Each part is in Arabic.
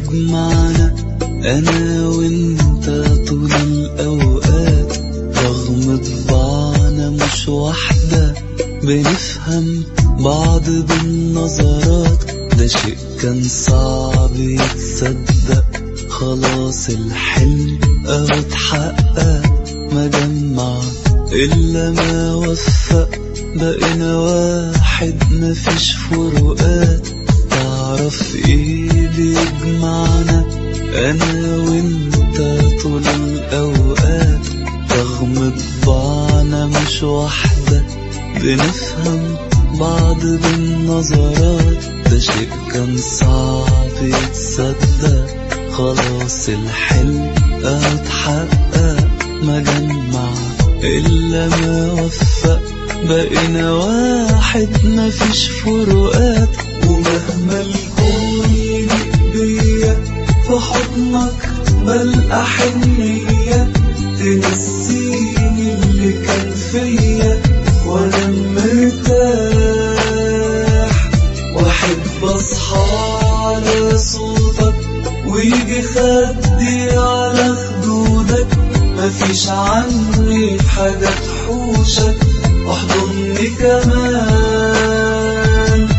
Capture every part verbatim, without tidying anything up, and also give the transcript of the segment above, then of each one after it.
بيجمعنا أنا وإنت طول الأوقات، رغم طباعنا مش واحدة بنفهم بعض بالنظرات. ده شيء كان صعب يتصدق، خلاص الحلم اهو اتحقق. ما جمع إلا ما وفق، بقينا واحد مفيش فروقات. تعرف ايه بيجمعنا أنا وإنت طول الأوقات، رغم طباعنا مش واحدة بنفهم بعض بالنظرات. ده شيء كان صعب يتصدق، خلاص الحلم اهو اتحقق. ما جمع إلا ما وفق، بقينا واحد مفيش فروقات. ومهما الكون يليق بيا في حضنك بلقى حنية تنسيني اللي كان فيا وانا مرتاح. واحب اصحى على صوتك ويجي خدي على خدودك، مفيش عني حاجة تحوشك واحضني كمان.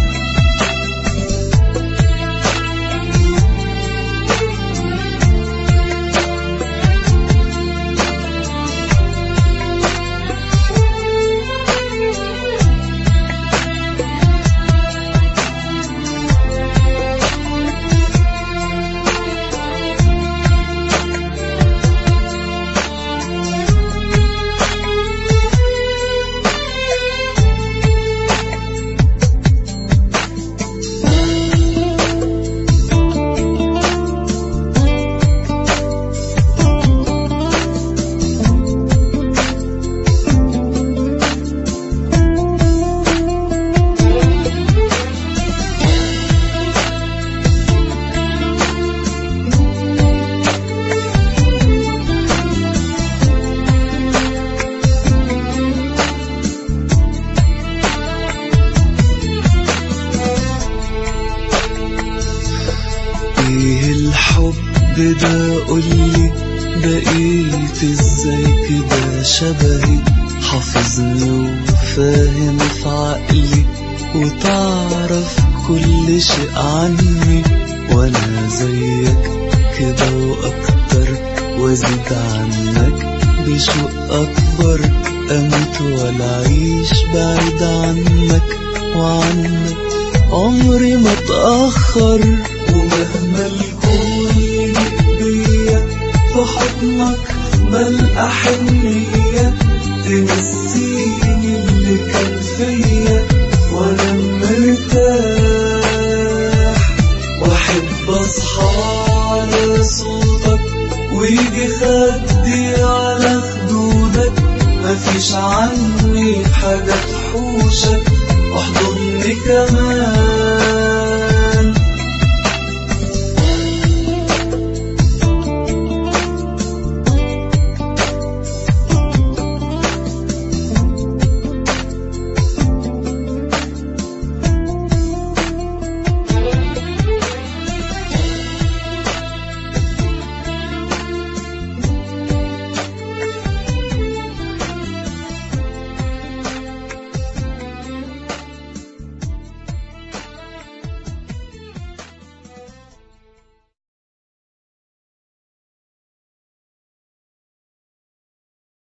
ايه الحب ده قولي، بقيت ازاي كده شبهي، حافظني وفاهم في عقلي وتعرف كل شيء عني. وانا زيك كده واكتر وازيد عنك بشوق اكبر، اموت ولا اعيش بعيد عنك وعنك عمري ما اتأخر. ومهما الكون يليق بيا في حضنك بلقى حنية تنسيني اللي كان فيا وانا مرتاح. واحب اصحى على صوتك ويجي خدي على خدودك، مفيش عني حاجة تحوشك واحضني كمان.